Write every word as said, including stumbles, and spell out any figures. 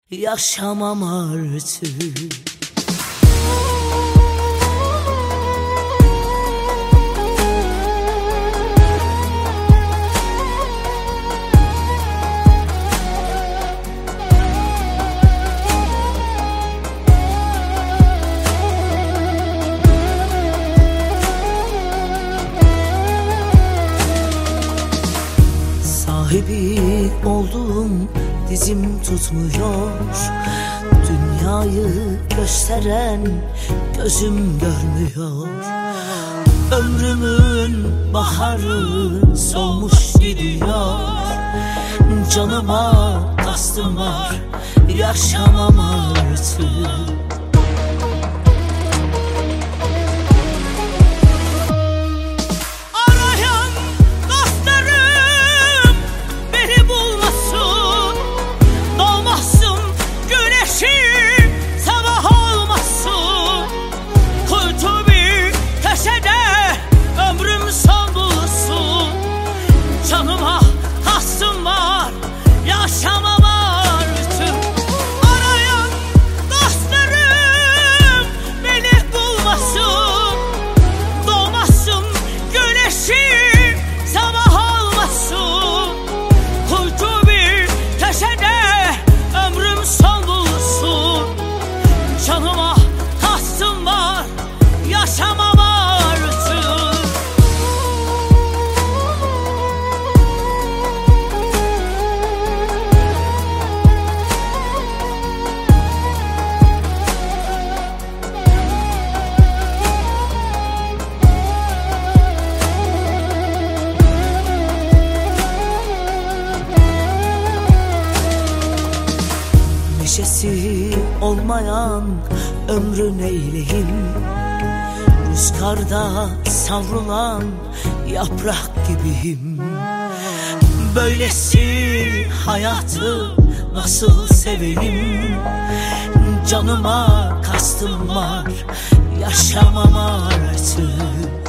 yaşamam artık. Sahibi olduğum dizim tutmuyor, dünyayı gösteren gözüm görmüyor. Ömrümün baharı solmuş gidiyor, canıma kastım var, yaşamam artık. Canıma kastım var, yaşamam artık. Arayan dostlarım beni bulmasın, doğmasın güneşim sabah olmasın. Kuytu bir köşede ömrüm son bulsun. Canıma kastım var, yaşamam artık. Neşesi olmayan ömrü neyleyim, rüzgarda savrulan yaprak gibiyim. Böylesi hayatı nasıl seveyim, canıma kastım var, yaşamam artık.